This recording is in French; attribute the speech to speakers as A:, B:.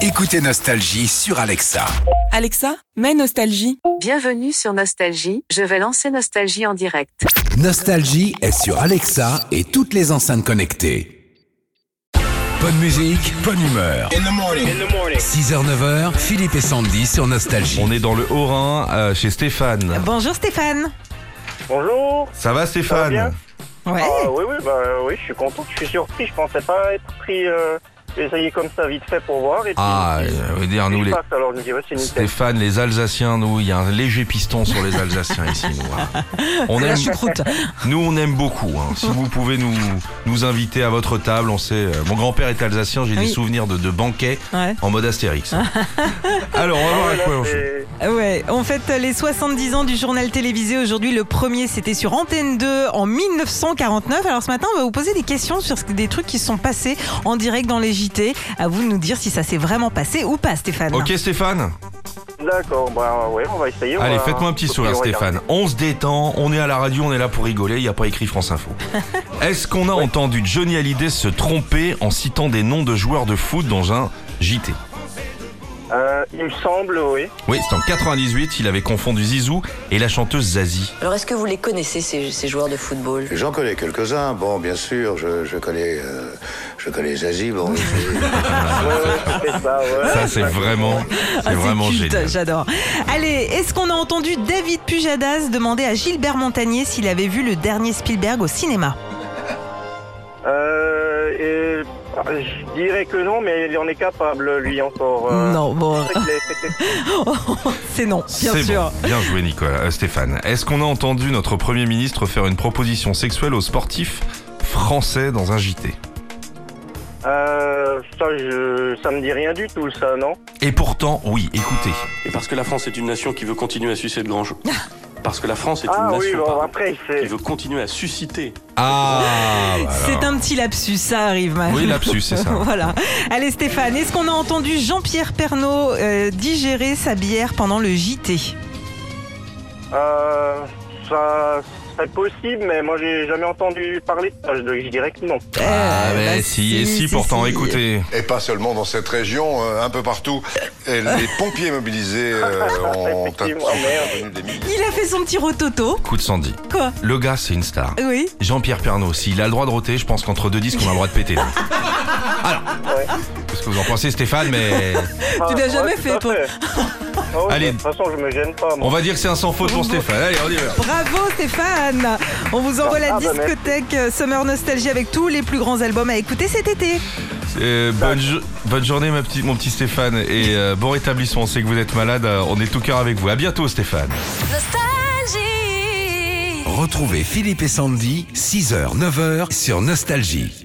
A: Écoutez Nostalgie sur Alexa.
B: Alexa, mets Nostalgie.
C: Bienvenue sur Nostalgie, je vais lancer Nostalgie en direct.
A: Nostalgie est sur Alexa et toutes les enceintes connectées. Bonne musique, bonne humeur. 6h-9h, Philippe et Sandy sur Nostalgie.
D: On est dans le Haut-Rhin chez Stéphane.
E: Bonjour Stéphane.
F: Bonjour.
D: Ça va
F: Ça va
D: Stéphane?
F: bien
E: Ouais.
F: Oui, je suis content, je suis surpris, je pensais pas être pris, essayer comme ça vite fait pour voir. Et puis,
D: Je veux dire, nous les...
F: alors je me dis, ouais, c'est nickel.
D: Stéphane, les Alsaciens, nous, il y a un léger piston sur les Alsaciens ici. Nous, hein. On
E: La
D: aime,
E: choucroute.
D: nous, on aime beaucoup. Hein. Si vous pouvez nous inviter à votre table, on sait. Mon grand-père est alsacien, j'ai des souvenirs de banquets en mode Astérix. Alors, on va voir à quoi on joue.
E: Ouais, on fête les 70 ans du journal télévisé aujourd'hui. Le premier, c'était sur Antenne 2 en 1949. Alors ce matin, on va vous poser des questions sur des trucs qui se sont passés en direct dans les JT. À vous de nous dire si ça s'est vraiment passé ou pas, Stéphane.
D: Ok Stéphane?
F: D'accord, ouais, on va essayer.
D: Allez, faites-moi un petit sourire Stéphane. On se détend, on est à la radio, on est là pour rigoler, il n'y a pas écrit France Info. Est-ce qu'on a entendu Johnny Hallyday se tromper en citant des noms de joueurs de foot dans un JT?
F: Il me semble, oui.
D: Oui, c'est en 98, il avait confondu Zizou et la chanteuse Zazie.
G: Alors, est-ce que vous les connaissez, ces joueurs de football?
H: J'en connais quelques-uns. Bon, bien sûr, je connais Zazie. Bon,
F: C'est ça, ouais.
D: Ça, c'est vraiment
E: Culte,
D: génial.
E: j'adore. Allez, est-ce qu'on a entendu David Pujadas demander à Gilbert Montagnier s'il avait vu le dernier Spielberg au cinéma?
F: Je dirais que non, mais il en est capable, lui, encore.
E: Non, bon.
F: C'est vrai qu'il a-
E: C'est non, bien
D: C'est
E: sûr.
D: bon. Bien joué Nicolas, Stéphane. Est-ce qu'on a entendu notre Premier ministre faire une proposition sexuelle aux sportifs français dans un JT?
F: Ça me dit rien du tout, ça, non?
D: Et pourtant, oui, écoutez.
I: Et parce que la France est une nation qui veut continuer à sucer de grands jeux. Parce que la France est une
F: Ah oui,
I: nation
F: bon,
I: pardon,
F: après, c'est...
I: qui veut continuer à susciter.
D: Ah, voilà.
E: C'est un petit lapsus, ça arrive. Marie.
D: Oui, lapsus, c'est ça.
E: Voilà. Allez Stéphane, est-ce qu'on a entendu Jean-Pierre Pernaut digérer sa bière pendant le JT?
F: Ça serait possible, mais moi j'ai jamais entendu parler de ça, je dirais que non.
D: Mais si, pourtant, écoutez.
H: et pas seulement dans cette région, un peu partout. Et les pompiers mobilisés ont
F: Effectivement, merde.
H: des milliers.
E: Il a fait son petit rototo.
D: Coup de Sandy.
E: Quoi?
D: Le gars, c'est une star.
E: Oui.
D: Jean-Pierre Pernaut, s'il a le droit de roter, je pense qu'entre deux disques, on a le droit de péter. Alors, qu'est-ce que vous en pensez Stéphane, mais...
E: Tu l'as jamais
F: tout
E: fait,
F: à
E: toi.
F: Oh,
D: Allez.
F: de toute façon, je me gêne pas, moi.
D: On va dire que c'est un sans faute pour Stéphane. Allez, on y va.
E: Bravo Stéphane. On vous envoie la
F: Ah, bah,
E: discothèque Summer Nostalgie avec tous les plus grands albums à écouter cet été.
D: Bonne journée mon petit Stéphane et bon rétablissement. On sait que vous êtes malade, on est tout cœur avec vous. À bientôt Stéphane.
A: Retrouvez Philippe et Sandy, 6h-9h sur Nostalgie.